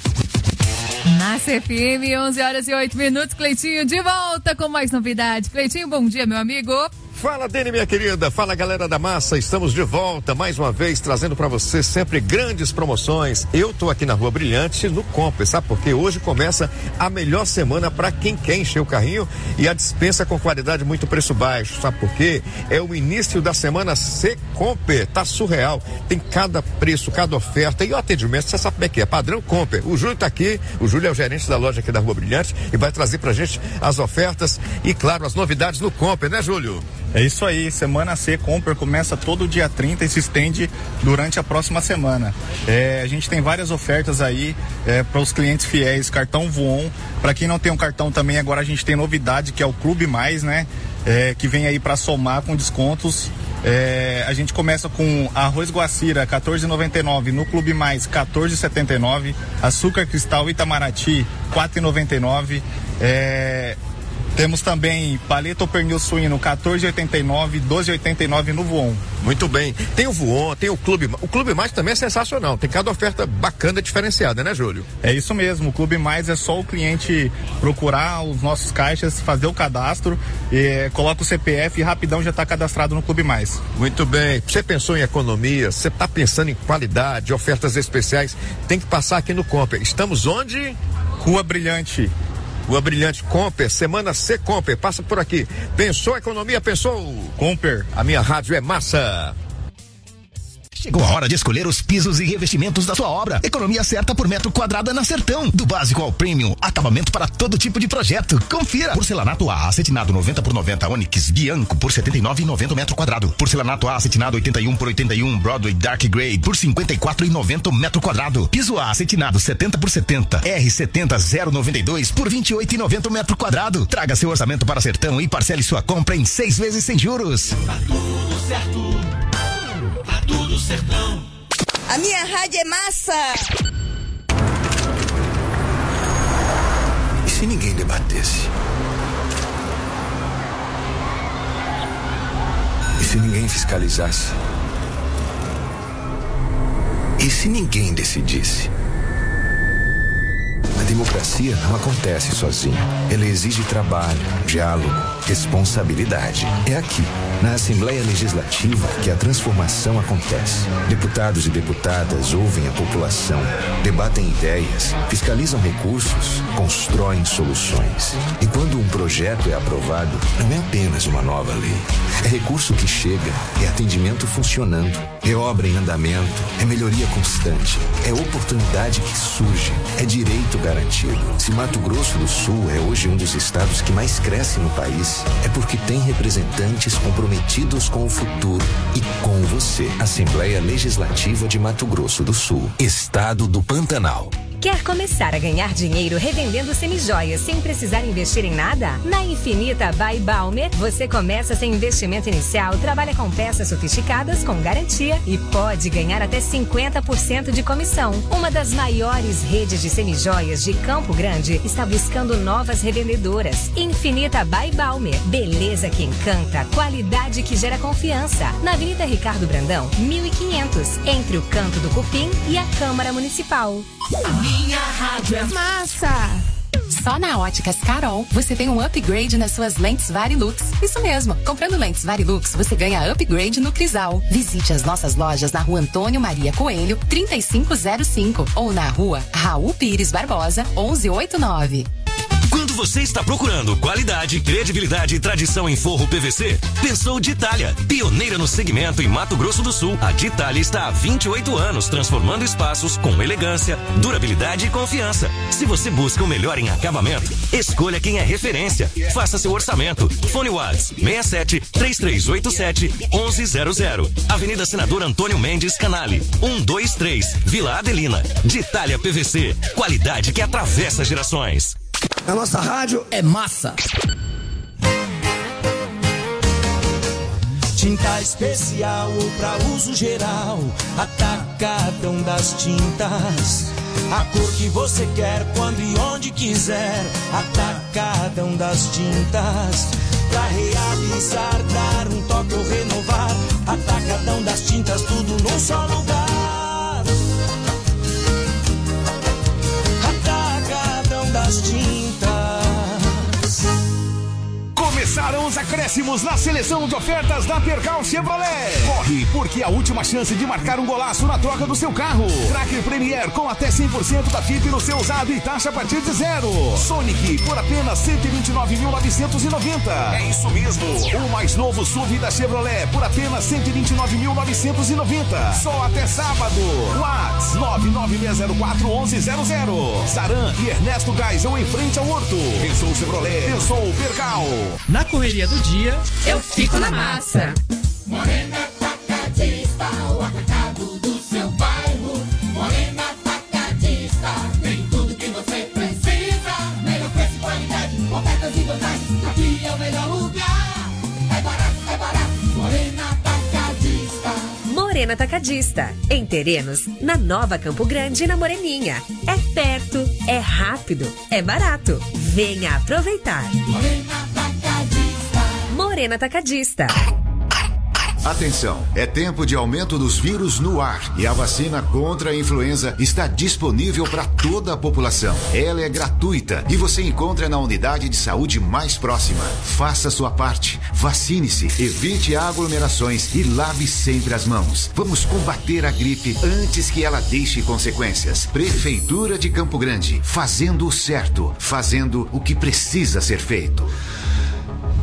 Massa F M, onze horas e oito minutos. Cleitinho de volta com mais novidade. Cleitinho, bom dia, meu amigo. Fala, Dani, minha querida. Fala, galera da Massa. Estamos de volta mais uma vez, trazendo para você sempre grandes promoções. Eu tô aqui na Rua Brilhante, no Comper, sabe? Porque hoje começa a melhor semana para quem quer encher o carrinho e a dispensa com qualidade muito preço baixo, sabe por quê? É o início da semana C Comper. Tá surreal. Tem cada preço, cada oferta e o atendimento, você sabe como é que é. Padrão Comper. O Júlio tá aqui, o Júlio é o gerente da loja aqui da Rua Brilhante e vai trazer pra gente as ofertas e, claro, as novidades no Comper, né, Júlio? É isso aí, semana C Comper começa todo dia trinta e se estende durante a próxima semana. É, a gente tem várias ofertas aí é, para os clientes fiéis, cartão Voon. Para quem não tem um cartão também, agora a gente tem novidade que é o Clube Mais, né? É, que vem aí para somar com descontos. É, a gente começa com arroz Guacira quatorze reais e noventa e nove centavos, no Clube Mais quatorze reais e setenta e nove centavos, açúcar cristal Itamaraty quatro reais e noventa e nove centavos. É, temos também paleta ou pernil suíno quatorze reais e oitenta e nove centavos, doze reais e oitenta e nove centavos no Voon. Muito bem. Tem o Voon, tem o Clube. O Clube Mais também é sensacional. Tem cada oferta bacana, diferenciada, né, Júlio? É isso mesmo. O Clube Mais é só o cliente procurar os nossos caixas, fazer o cadastro, e, coloca o C P F e rapidão já está cadastrado no Clube Mais. Muito bem. Você pensou em economia, você está pensando em qualidade, ofertas especiais, tem que passar aqui no Comper. Estamos onde? Rua Brilhante. Rua Brilhante Comper, semana C Comper, passa por aqui. Pensou economia, pensou? Comper. A minha rádio é Massa. Chegou a hora de escolher os pisos e revestimentos da sua obra. Economia certa por metro quadrado é na Sertão. Do básico ao premium, acabamento para todo tipo de projeto. Confira. Porcelanato A acetinado noventa por noventa Onyx Bianco por setenta e nove reais e noventa centavos metro quadrado. Porcelanato A acetinado oitenta e um por oitenta e um Broadway Dark Grey por cinquenta e quatro reais e noventa centavos metro quadrado. Piso A acetinado setenta por setenta R setenta zero noventa e dois por vinte e oito reais e noventa centavos metro quadrado. Traga seu orçamento para Sertão e parcele sua compra em seis vezes sem juros. Tá tudo certo. Tá tudo Sertão. A minha rádio é massa. E se ninguém debatesse? E se ninguém fiscalizasse? E se ninguém decidisse? A democracia não acontece sozinha. Ela exige trabalho, diálogo, responsabilidade. É aqui, na Assembleia Legislativa, que a transformação acontece. Deputados e deputadas ouvem a população, debatem ideias, fiscalizam recursos, constroem soluções. E quando um projeto é aprovado, não é apenas uma nova lei. É recurso que chega, é atendimento funcionando, é obra em andamento, é melhoria constante, é oportunidade que surge, é direito garantido. Se Mato Grosso do Sul é hoje um dos estados que mais cresce no país, é porque tem representantes comprometidos com o futuro e com você. Assembleia Legislativa de Mato Grosso do Sul, Estado do Pantanal. Quer começar a ganhar dinheiro revendendo semijoias sem precisar investir em nada? Na Infinita by Balmer, você começa sem investimento inicial, trabalha com peças sofisticadas com garantia e pode ganhar até cinquenta por cento de comissão. Uma das maiores redes de semijoias de Campo Grande está buscando novas revendedoras. Infinita by Balmer, beleza que encanta, qualidade que gera confiança. Na Avenida Ricardo Brandão, mil e quinhentos, entre o Canto do Cupim e a Câmara Municipal. Minha rádio é massa! Só na Óticas Carol, você tem um upgrade nas suas lentes Varilux. Isso mesmo, comprando lentes Varilux, você ganha upgrade no Crisal. Visite as nossas lojas na Rua Antônio Maria Coelho, trinta e cinco zero cinco ou na Rua Raul Pires Barbosa, onze oitenta e nove. Quando você está procurando qualidade, credibilidade e tradição em forro P V C, pensou Ditália. Pioneira no segmento em Mato Grosso do Sul, a Ditália está há vinte e oito anos transformando espaços com elegância, durabilidade e confiança. Se você busca o melhor em acabamento, escolha quem é referência. Faça seu orçamento. Fone Whats seis sete três três oito sete um um zero zero. Avenida Senador Antônio Mendes Canale, um dois três, Vila Adelina. Ditália P V C, qualidade que atravessa gerações. A nossa rádio é massa. Tinta especial ou pra uso geral, Atacadão das Tintas. A cor que você quer, quando e onde quiser, Atacadão das Tintas. Pra realizar, dar um toque ou renovar, Atacadão das Tintas, tudo num só lugar. Atacadão das Tintas. Começaram os acréscimos na seleção de ofertas da Percal Chevrolet. Corre, porque é a última chance de marcar um golaço na troca do seu carro. Tracker Premier com até cem por cento da F I P no seu usado e taxa a partir de zero. Sonic por apenas cento e vinte e nove mil novecentos e noventa. É isso mesmo. O mais novo S U V da Chevrolet por apenas cento e vinte e nove mil novecentos e noventa. Só até sábado. Whats nove nove seis zero quatro um um zero zero. Saran e Ernesto Geisel em frente ao Horto. Pensou Chevrolet, pensou Percal. Na correria do dia, eu fico na massa. Morena Atacadista, o atacado do seu bairro. Morena Atacadista, tem tudo que você precisa. Melhor preço e qualidade, ofertas e vantagens. Aqui é o melhor lugar. É barato, é barato. Morena Atacadista. Morena Atacadista, em Terenos, na Nova Campo Grande e na Moreninha. É perto, é rápido, é barato. Venha aproveitar. Morena Atacadista. Morena Atacadista. Atenção, é tempo de aumento dos vírus no ar e a vacina contra a influenza está disponível para toda a população. Ela é gratuita e você encontra na unidade de saúde mais próxima. Faça sua parte, vacine-se, evite aglomerações e lave sempre as mãos. Vamos combater a gripe antes que ela deixe consequências. Prefeitura de Campo Grande, fazendo o certo, fazendo o que precisa ser feito.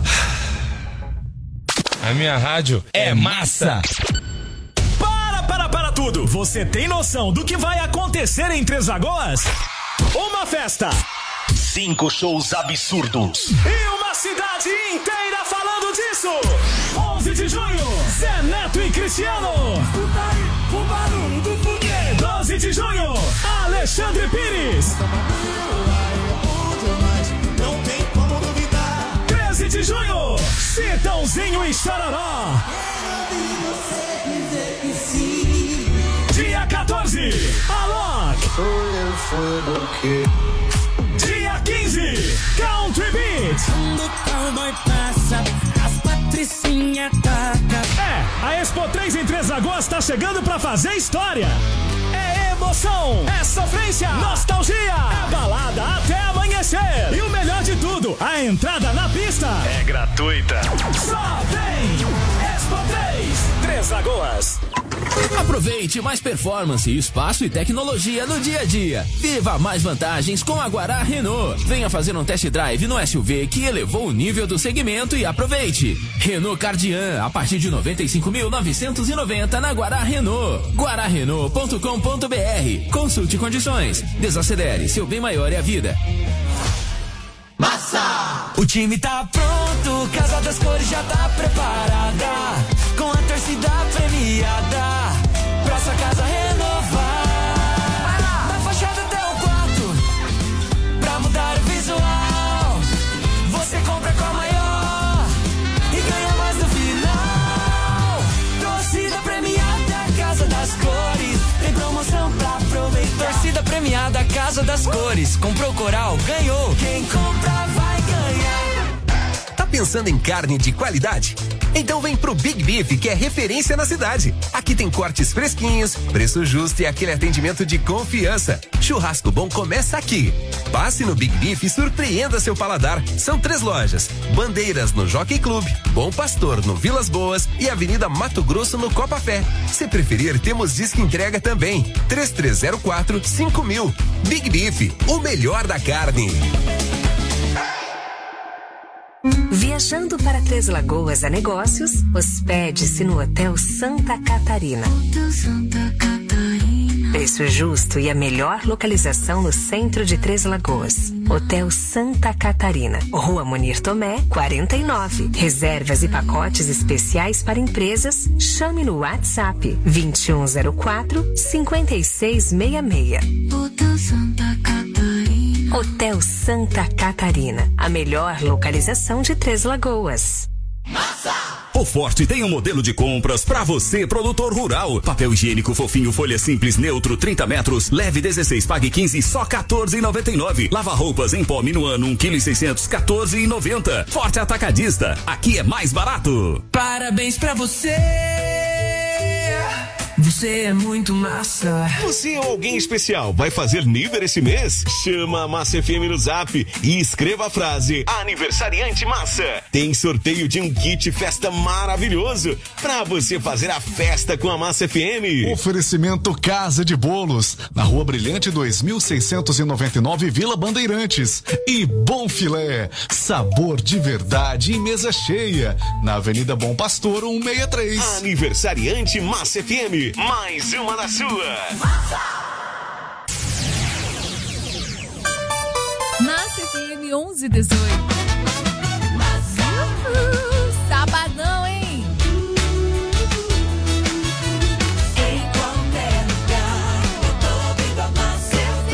A minha rádio é massa. Para, para, para! tudo, você tem noção do que vai acontecer em Três Lagoas? Uma festa, cinco shows absurdos e uma cidade inteira falando disso. onze de junho, Zé Neto e Cristiano. Escuta aí o barulho do foguete. doze de junho, Alexandre Pires. Não tem como duvidar. treze de junho, Chitãozinho e Chororó. Dia quatorze, Alok. Dia quinze, Country Beat. Quando o cowboy passa, as patricinhas tacam. É, a Expo três em Três Lagoas tá chegando pra fazer história. É emoção, é sofrência, nostalgia, é balada até amanhecer. E o melhor de tudo, a entrada na pista é gratuita. Só vem Expo três, Três Lagoas. Aproveite mais performance, espaço e tecnologia no dia a dia. Viva mais vantagens com a Guará Renault. Venha fazer um test drive no S U V que elevou o nível do segmento e aproveite. Renault Cardian a partir de noventa e cinco mil novecentos e noventa na Guará Renault. guará renault ponto com ponto b r. Consulte condições. Desacelere, seu bem maior é a vida. Massa! O time tá pronto, Casa das Cores já tá preparada, com a torcida premiada, pra sua casa renovar. Da fachada até o quarto, pra mudar o visual, você compra com a maior e ganha mais no final. Torcida premiada, Casa das Cores, tem promoção pra aproveitar. Torcida premiada, Casa das Cores, comprou Coral, ganhou. Quem compra vai ganhar. Tá pensando em carne de qualidade? Então vem pro Big Beef, que é referência na cidade. Aqui tem cortes fresquinhos, preço justo e aquele atendimento de confiança. Churrasco bom começa aqui. Passe no Big Beef e surpreenda seu paladar. São três lojas: Bandeiras no Jockey Club, Bom Pastor no Vilas Boas e Avenida Mato Grosso no Copa Fé. Se preferir, temos disque entrega também. três três zero quatro, cinco mil. Big Beef, o melhor da carne. Viajando para Três Lagoas a negócios, hospede-se no Hotel Santa Catarina. Preço justo e a melhor localização no centro de Três Lagoas. Hotel Santa Catarina, Rua Munir Tomé, quarenta e nove. Reservas e pacotes especiais para empresas. Chame no WhatsApp vinte e um zero quatro, cinquenta e seis sessenta e seis. Hotel Santa Catarina. Hotel Santa Catarina, a melhor localização de Três Lagoas. O Forte tem um modelo de compras pra você, produtor rural. Papel higiênico fofinho, folha simples, neutro, trinta metros, leve dezesseis, pague quinze, só quatorze reais e noventa e nove centavos. Lava roupas em pó Minuano, um quilo e seiscentos, quatorze reais e noventa centavos. Forte Atacadista, aqui é mais barato. Parabéns pra você. Você é muito massa. Você é alguém especial, vai fazer nível esse mês? Chama a Massa F M no Zap e escreva a frase Aniversariante Massa. Tem sorteio de um kit festa maravilhoso pra você fazer a festa com a Massa F M. Oferecimento Casa de Bolos, na Rua Brilhante dois mil seiscentos e noventa e nove, Vila Bandeirantes. E Bom Filé, sabor de verdade e mesa cheia, na Avenida Bom Pastor cento e sessenta e três. Aniversariante Massa F M. Mais uma da sua. Massa F M onze e dezoito. Uhul, sabadão, hein? Em qualquer lugar, eu tô ouvindo a Massa F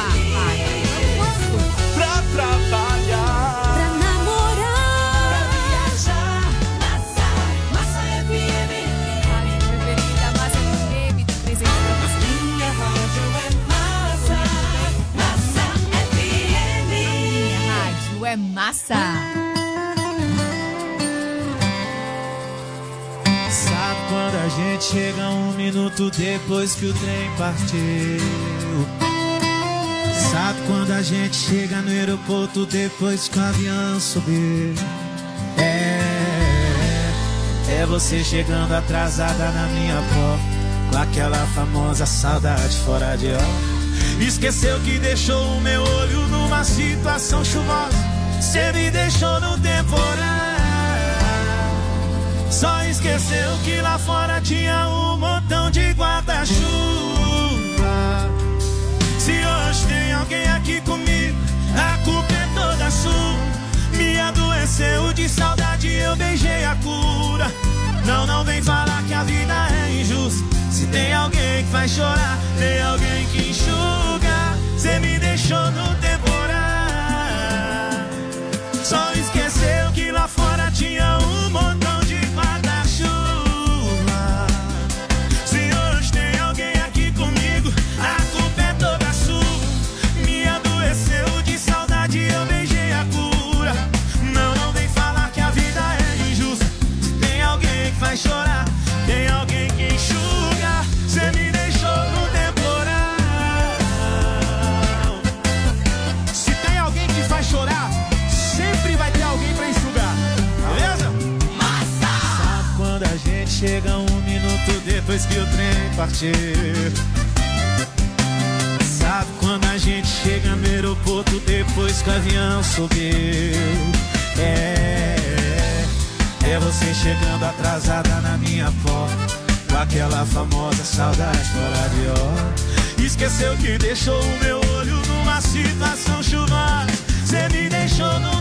M. Pra trabalhar, pra namorar, pra viajar. Massa, Massa F M. É massa. Sabe quando a gente chega um minuto depois que o trem partiu? Sabe quando a gente chega no aeroporto depois que o avião subiu? É, é você chegando atrasada na minha porta, com aquela famosa saudade fora de hora. Esqueceu que deixou o meu olho numa situação chuvosa. Cê me deixou no temporal. Só esqueceu que lá fora tinha um montão de guarda-chuva. Se hoje tem alguém aqui comigo, a culpa é toda sua. Me adoeceu de saudade, eu beijei a cura. Não, não vem falar que a vida é injusta. Se tem alguém que faz chorar, tem alguém que enxuga. Cê me deixou no temporal. Só esqueceu que lá fora tinha um montão de guarda-chuva. Se hoje tem alguém aqui comigo, a culpa é toda sua. Me adoeceu de saudade, eu beijei a cura. Não, não vem falar que a vida é injusta. Se tem alguém que faz chorar, tem alguém que enxuga. Cê me deixou no temporal. Se tem alguém que faz chorar, sempre vai ter alguém pra enxugar. Beleza? Massa! Sabe quando a gente chega um minuto depois que o trem partiu? Sabe quando a gente chega no aeroporto depois que o avião subiu? É, é você chegando atrasada na minha porta, com aquela famosa saudade fora de hora. Esqueceu que deixou o meu olho numa situação chuvosa. Cê me deixou no